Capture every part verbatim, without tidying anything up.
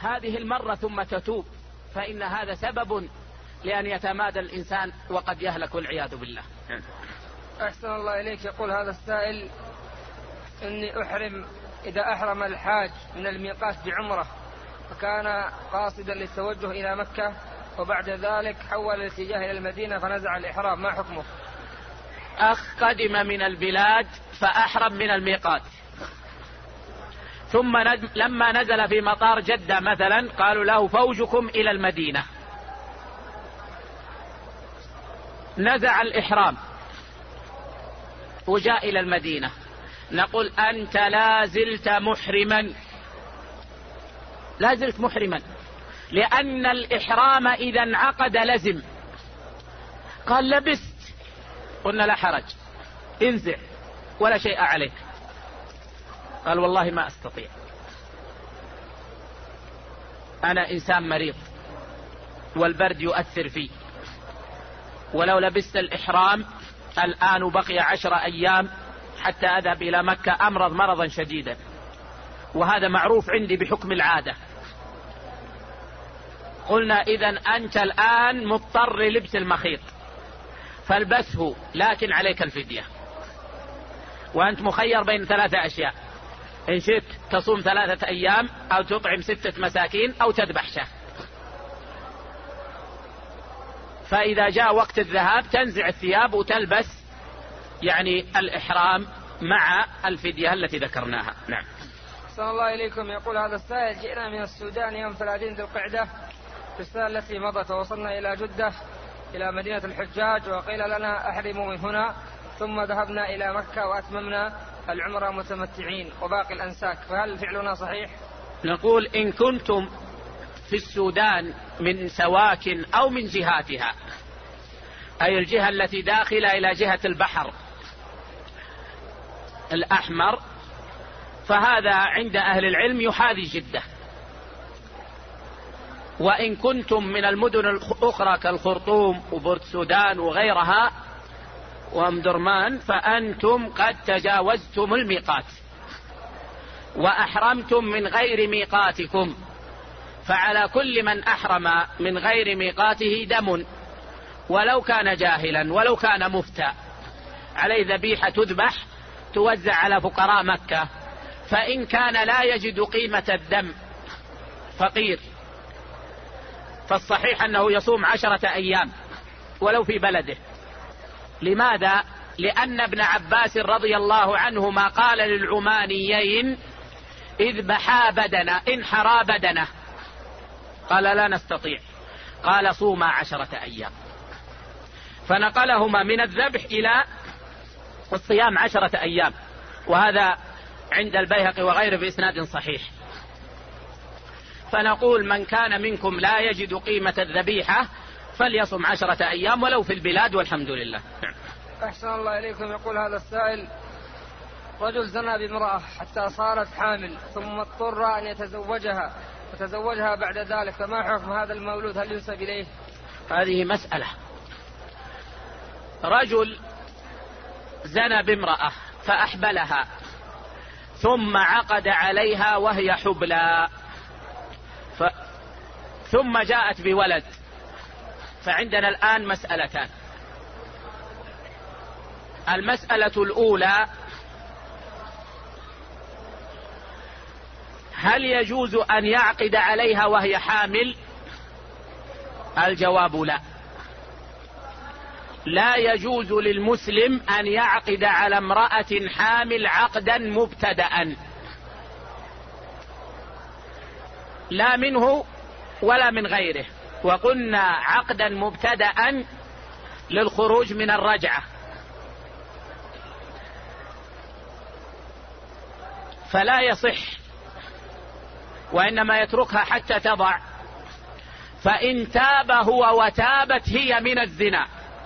هذه المرة ثم تتوب، فإن هذا سبب لأن يتمادى الإنسان وقد يهلك والعياذ بالله. أحسن الله إليك. يقول هذا السائل: إني أحرم إذا أحرم الحاج من الميقات بعمرة، فكان قاصدا للتوجه إلى مكة، وبعد ذلك حول الاتجاه إلى المدينة فنزع الإحرام، ما حكمه؟ أخ قدم من البلاد فأحرم من الميقات، ثم لما نزل في مطار جدة مثلا قالوا له فوجكم إلى المدينة، نزع الإحرام وجاء إلى المدينة، نقول أنت لا زلت محرما، لا زلت محرما، لأن الإحرام إذا انعقد لزم. قال لبست، قلنا لا حرج، انزع ولا شيء عليك. قال والله ما أستطيع، أنا إنسان مريض والبرد يؤثر فيه، ولو لبست الإحرام الآن بقي عشر أيام حتى أذهب إلى مكة أمرض مرضا شديدا، وهذا معروف عندي بحكم العادة. قلنا إذن أنت الآن مضطر للبس المخيط فالبسه، لكن عليك الفدية، وأنت مخير بين ثلاثة أشياء: إن شئت تصوم ثلاثة أيام، أو تطعم ستة مساكين، أو تذبح شاة. فإذا جاء وقت الذهاب تنزع الثياب وتلبس يعني الإحرام مع الفدية التي ذكرناها. نعم. صلى الله إليكم. يقول هذا السائل: جئنا من السودان يوم ثلاثين ذي القعدة في السنة التي مضت، ووصلنا إلى جدة إلى مدينة الحجاج، وقيل لنا أحرموا من هنا، ثم ذهبنا إلى مكة وأتممنا العمرة متمتعين وباقي الأنساك، فهل فعلنا صحيح؟ نقول إن كنتم في السودان من سواكن أو من جهاتها، أي الجهة التي داخلة إلى جهة البحر الأحمر، فهذا عند أهل العلم يحاذي جدة. وإن كنتم من المدن الأخرى كالخرطوم وبورت سودان وغيرها وأم درمان، فأنتم قد تجاوزتم الميقات وأحرمتم من غير ميقاتكم، فعلى كل من أحرم من غير ميقاته دم، ولو كان جاهلا ولو كان مفتى، عليه ذبيحة تذبح توزع على فقراء مكة. فإن كان لا يجد قيمة الدم فقير، فالصحيح أنه يصوم عشرة أيام ولو في بلده. لماذا؟ لأن ابن عباس رضي الله عنهما قال للعمانيين: اذبحا بدنه، انحرا بدنه. قال لا نستطيع، قال صوما عشرة أيام، فنقلهما من الذبح إلى الصيام عشرة أيام، وهذا عند البيهقي وغيره بإسناد صحيح. فنقول من كان منكم لا يجد قيمة الذبيحة فليصم عشرة أيام ولو في البلاد، والحمد لله. أحسن الله إليكم. يقول هذا السائل: رجل زنى بامرأة حتى صارت حامل، ثم اضطر أن يتزوجها وتزوجها بعد ذلك، فما حكم هذا المولود؟ هل ينسب إليه؟ هذه مسألة. رجل زنى بامرأة فأحبلها، ثم عقد عليها وهي حبلى، ف... ثم جاءت بولد، فعندنا الآن مسألتان. المسألة الأولى: هل يجوز أن يعقد عليها وهي حامل؟ الجواب لا، لا يجوز للمسلم أن يعقد على امرأة حامل عقدا مبتدأ، لا منه ولا من غيره. وقلنا عقدا مبتدأ للخروج من الرجعة، فلا يصح، وإنما يتركها حتى تضع، فإن تاب هو وتابت هي من الزنا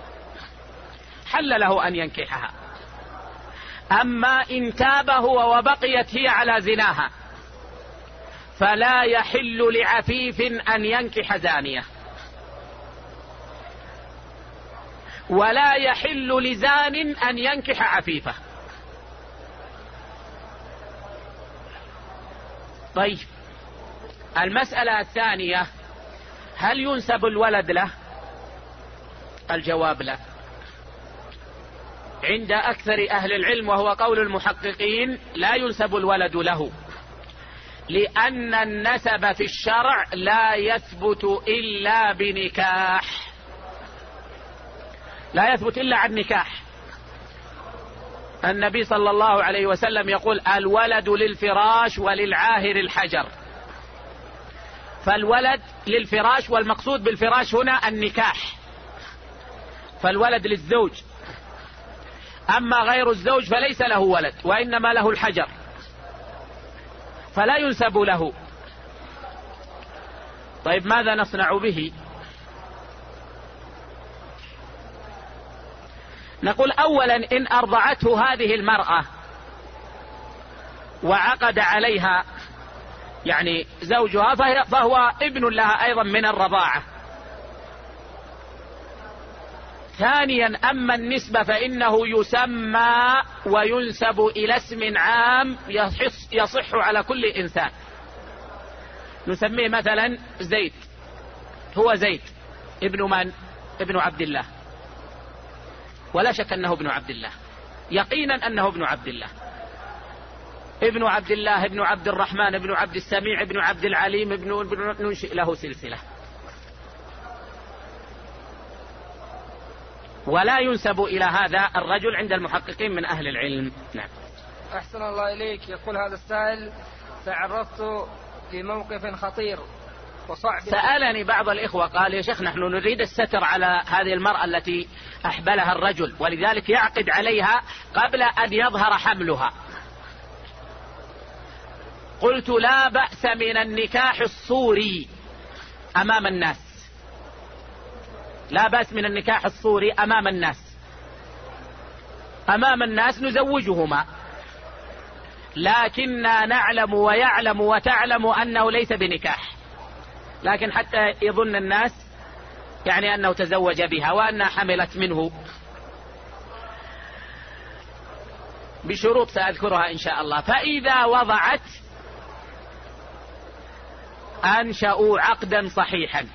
حل له أن ينكحها. أما إن تاب هو وبقيت هي على زناها فلا يحل لعفيف أن ينكح زانية، ولا يحل لزان أن ينكح عفيفة. طيب، المسألة الثانية: هل ينسب الولد له؟ الجواب لا، عند أكثر أهل العلم وهو قول المحققين لا ينسب الولد له، لأن النسب في الشرع لا يثبت إلا بنكاح، لا يثبت إلا عن نكاح. النبي صلى الله عليه وسلم يقول: الولد للفراش وللعاهر الحجر. فالولد للفراش، والمقصود بالفراش هنا النكاح، فالولد للزوج، أما غير الزوج فليس له ولد وإنما له الحجر، فلا ينسب له. طيب ماذا نصنع به؟ نقول: أولا إن أرضعته هذه المرأة وعقد عليها يعني زوجها فهو ابن لها أيضا من الرضاعة. ثانيا أما النسبة فإنه يسمى وينسب إلى اسم عام يصح على كل إنسان. نسميه مثلا زيد، هو زيد ابن من؟ ابن عبد الله، ولا شك أنه ابن عبد الله، يقينا أنه ابن عبد الله، ابن عبد الله، ابن عبد الرحمن، ابن عبد السميع، ابن عبد العليم، ابن ننشئ له سلسلة. ولا ينسب إلى هذا الرجل عند المحققين من أهل العلم. نعم. أحسن الله إليك. يقول هذا السائل: تعرضت لموقف خطير وصعب. سألني بعض الإخوة قال: يا شيخ نحن نريد الستر على هذه المرأة التي أحبلها الرجل، ولذلك يعقد عليها قبل أن يظهر حملها. قلت: لا بأس من النكاح الصوري أمام الناس، لا بأس من النكاح الصوري أمام الناس، أمام الناس نزوجهما، لكننا نعلم ويعلم وتعلم أنه ليس بنكاح، لكن حتى يظن الناس يعني أنه تزوج بها وأنها حملت منه، بشروط سأذكرها إن شاء الله. فإذا وضعت أنشأوا عقدا صحيحا،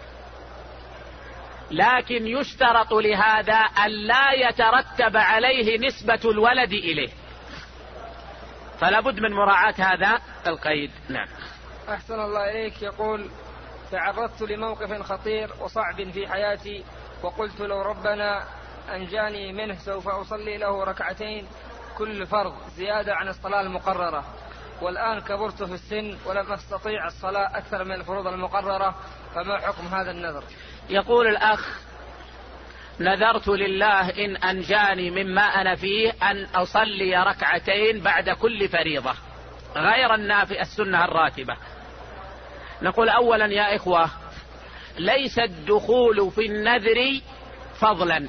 لكن يشترط لهذا أن لا يترتب عليه نسبة الولد إليه، فلا بد من مراعاة هذا القيد. نعم. أحسن الله إليك. يقول: تعرضت لموقف خطير وصعب في حياتي، وقلت لو ربنا أنجاني منه سوف أصلي له ركعتين كل فرض زيادة عن الصلاة المقررة، والآن كبرت في السن ولم أستطيع الصلاة أكثر من الفروض المقررة، فما حكم هذا النذر؟ يقول الأخ: نذرت لله إن أنجاني مما أنا فيه أن أصلي ركعتين بعد كل فريضة غير النافلة السنة الراتبة. نقول: أولا يا إخوة، ليس الدخول في النذر فضلا،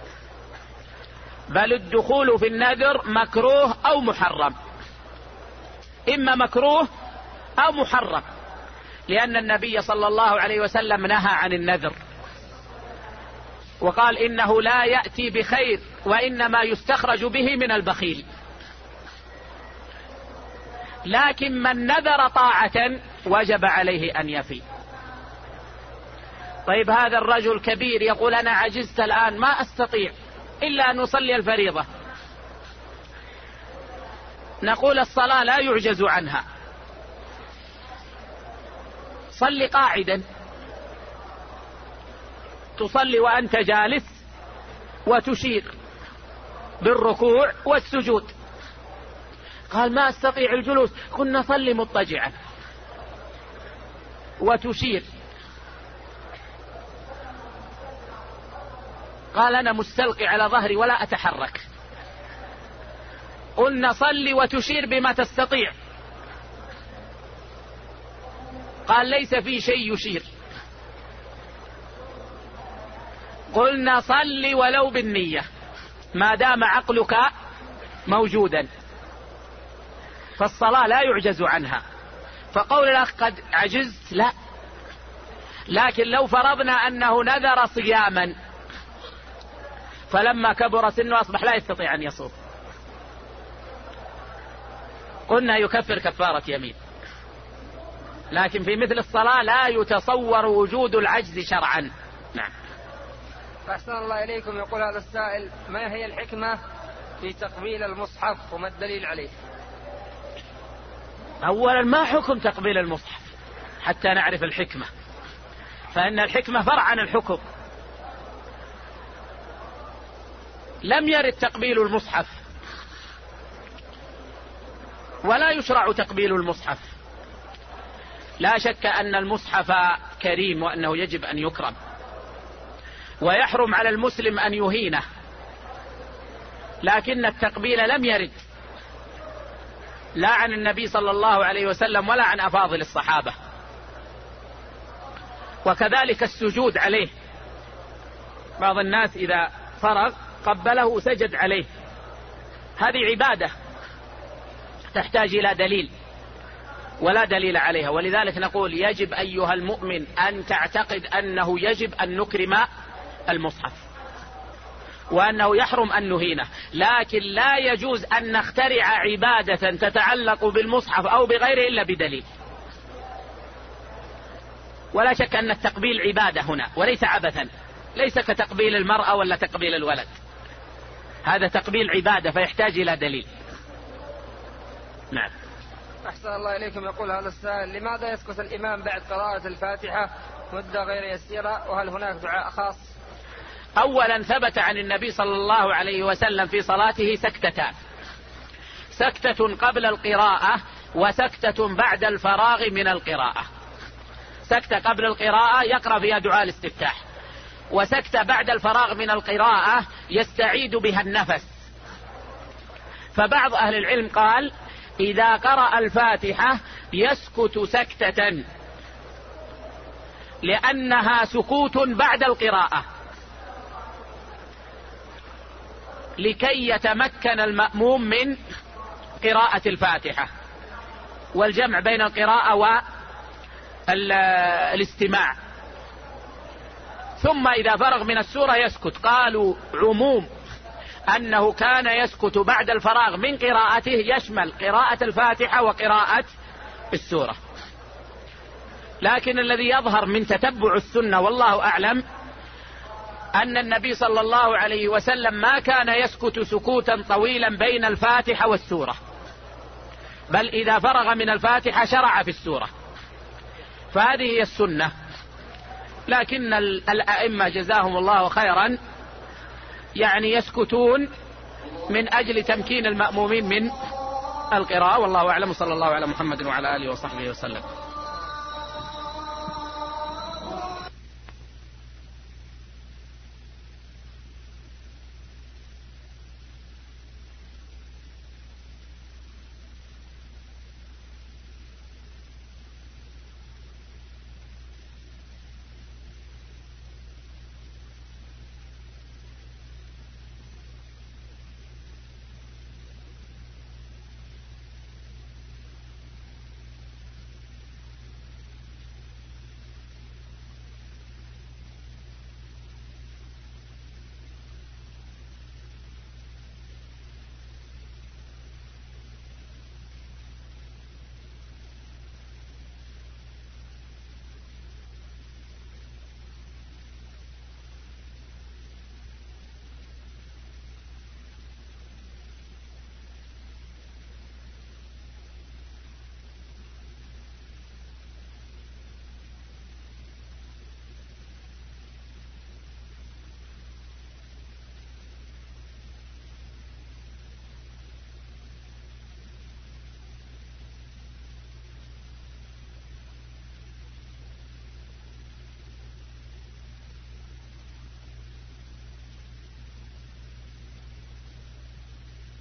بل الدخول في النذر مكروه أو محرم، إما مكروه أو محرم، لأن النبي صلى الله عليه وسلم نهى عن النذر وقال: إنه لا يأتي بخير وإنما يستخرج به من البخيل. لكن من نذر طاعة وجب عليه أن يفي. طيب هذا الرجل كبير يقول: أنا عجزت الآن ما أستطيع إلا أن أصلي الفريضة. نقول: الصلاة لا يعجز عنها، صل قاعدا، تصلي وأنت جالس وتشير بالركوع والسجود. قال: ما أستطيع الجلوس. قلنا: صل مضطجعا وتشير. قال: أنا مستلقي على ظهري ولا أتحرك. قلنا: صل وتشير بما تستطيع. قال: ليس في شيء يشير. قلنا: صل ولو بالنية ما دام عقلك موجودا، فالصلاة لا يعجز عنها. فقول الأخ قد عجزت، لا، لكن لو فرضنا أنه نذر صياما فلما كبر سنه أصبح لا يستطيع أن يصوم، قلنا يكفر كفارة يمين. لكن في مثل الصلاة لا يتصور وجود العجز شرعا. نعم. أحسن الله إليكم. يقول هذا السائل: ما هي الحكمة في تقبيل المصحف وما الدليل عليه؟ أولا ما حكم تقبيل المصحف حتى نعرف الحكمة، فإن الحكمة فرع عن الحكم. لم يرد تقبيل المصحف ولا يشرع تقبيل المصحف. لا شك أن المصحف كريم وأنه يجب أن يكرم، ويحرم على المسلم أن يهينه، لكن التقبيل لم يرد لا عن النبي صلى الله عليه وسلم ولا عن أفاضل الصحابة. وكذلك السجود عليه، بعض الناس إذا فرغ قبله سجد عليه، هذه عبادة تحتاج إلى دليل ولا دليل عليها. ولذلك نقول يجب أيها المؤمن أن تعتقد أنه يجب أن نكرم المصحف وأنه يحرم أن نهينه، لكن لا يجوز أن نخترع عبادة تتعلق بالمصحف أو بغيره إلا بدليل. ولا شك أن التقبيل عبادة هنا وليس عبثا، ليس كتقبيل المرأة ولا تقبيل الولد، هذا تقبيل عبادة فيحتاج إلى دليل. نعم. أحسن الله إليكم. يقول هذا السائل: لماذا يسكت الإمام بعد قراءة الفاتحة مدة غير يسيرة، وهل هناك دعاء خاص؟ أولا ثبت عن النبي صلى الله عليه وسلم في صلاته سكتتان: سكتة قبل القراءة وسكتة بعد الفراغ من القراءة. سكتة قبل القراءة يقرأ فيها دعاء الاستفتاح، وسكتة بعد الفراغ من القراءة يستعيد بها النفس. فبعض أهل العلم قال إذا قرأ الفاتحة يسكت سكتة لأنها سكوت بعد القراءة لكي يتمكن المأموم من قراءة الفاتحة والجمع بين القراءة والاستماع. ثم إذا فرغ من السورة يسكت. قالوا عموم أنه كان يسكت بعد الفراغ من قراءته يشمل قراءة الفاتحة وقراءة السورة. لكن الذي يظهر من تتبع السنة والله أعلم أن النبي صلى الله عليه وسلم ما كان يسكت سكوتا طويلا بين الفاتحة والسورة، بل إذا فرغ من الفاتحة شرع في السورة، فهذه هي السنة. لكن الأئمة جزاهم الله خيرا يعني يسكتون من أجل تمكين المأمومين من القراءة، والله أعلم. صلى الله على محمد وعلى آله وصحبه وسلم.